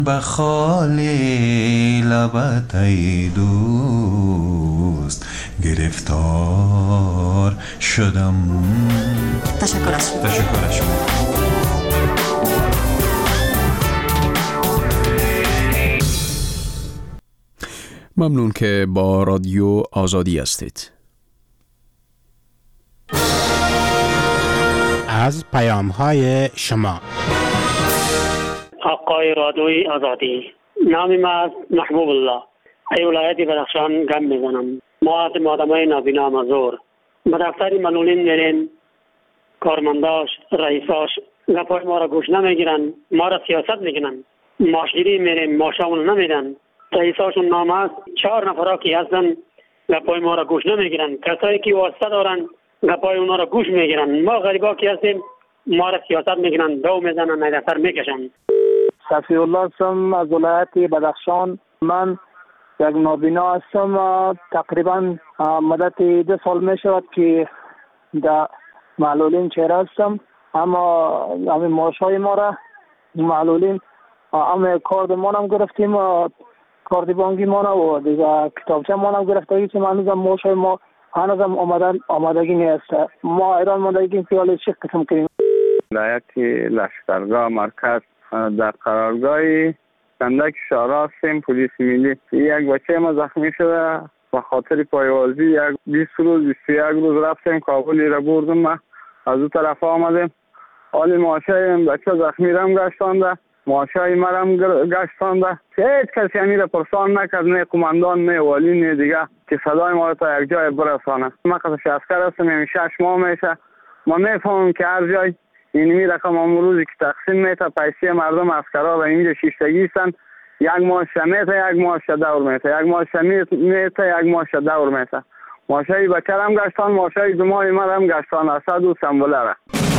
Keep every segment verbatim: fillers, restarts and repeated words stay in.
بخالی لبت ای دوست گرفتار شدم. تشکر از شما. تشکر از شما. ممنون که با رادیو آزادی هستید. از پیام‌های شما. آقای رادیوی آزادی، نام من محبوب الله، ای ولایت بدخشان گم میزنم. ما از آدمای نابینا مزور به دفتر معلولین میریم، کارمنداش رئیساش گپای ما را گوش نمیگیرن، ما را سیاست میگیرن. ماشگیری میریم ماشامون نمیدن، رئیساشون نام است، چهار نفرا که هستن گپای ما را گوش نمیگیرن. کسایی که واسطه دارن گپای اونا را گوش میگیرن. ما غریبا که هستیم ما را سیاست میگیرن، دو میزنن، دفتر میکشن. صفی الله هستم از ولایت بدخشان. من یک نابینا هستم. تقریبا مدت دو سال می شود که در معلولین چهره هستم، اما همین معاش های ما را معلولین همه کارد ما هم گرفتیم، کارد بانکی ما را و دیگه کتابچه ما هم گرفته که هنوز هم معاش های ما هنوز هم آمدن آمدگی نیست. ما ایران ماندگی که حالا چه قسم کنیم. ولایت لشکرگاه مرکز در قرارگاه کندک شارع هستیم. پلیس ملی. یک بچه ما زخمی شده به خاطر پایوازی. یک بیست روز بیست و یک روز رفتیم کابل را بردم. ما از اون طرف آمدیم. حالی ماشای بچه زخمی رم گشتانده، ماشای مرم گشتانده. هیچ کسی همی را پرسان نکرد، نه کماندان نه والی نه دیگه که صدای ما را تا یک جای برسانه. ما قصش عسکر هستم، این شش ماه میشه. ما میفهمم که هر جای اینمی رقم امروزی که تقسیم میته پیسی مردم عسکرها و اینجا شیشتگی هستن. یک ماه شمیته یک ماه دور میته، یک ماه شمیته یک ماه دور میته. ماشای بچه هم گشتان، ماشای دو ماه مرم گشتان اسد و سنبوله را.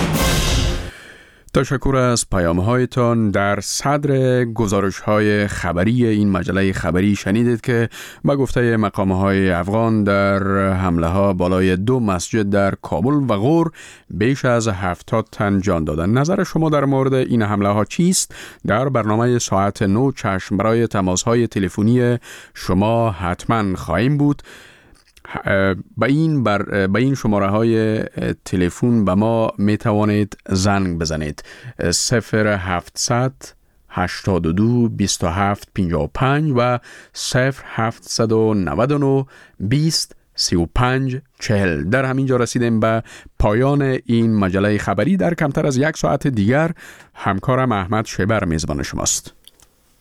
تشکر از پیام‌هایتان. در صدر گزارش‌های خبری این مجله خبری شنیدید که با گفته مقام‌های افغان در حمله‌ها بالای دو مسجد در کابل و غور بیش از هفتاد تن جان دادند. نظر شما در مورد این حمله‌ها چیست؟ در برنامه ساعت نه چشم برای تماس‌های تلفنی شما حتما خواهیم بود. با این بر با این شماره های تلفن به ما می توانید زنگ بزنید: صفر هفتصد هشتاد و دو بیست و هفت پنجاه و پنج و صفر هفتصد و نود و نه بیست سی و پنج چهل. در همین جا رسیدیم به پایان این مجله خبری. در کمتر از یک ساعت دیگر همکارم احمد شیبر میزبان شماست.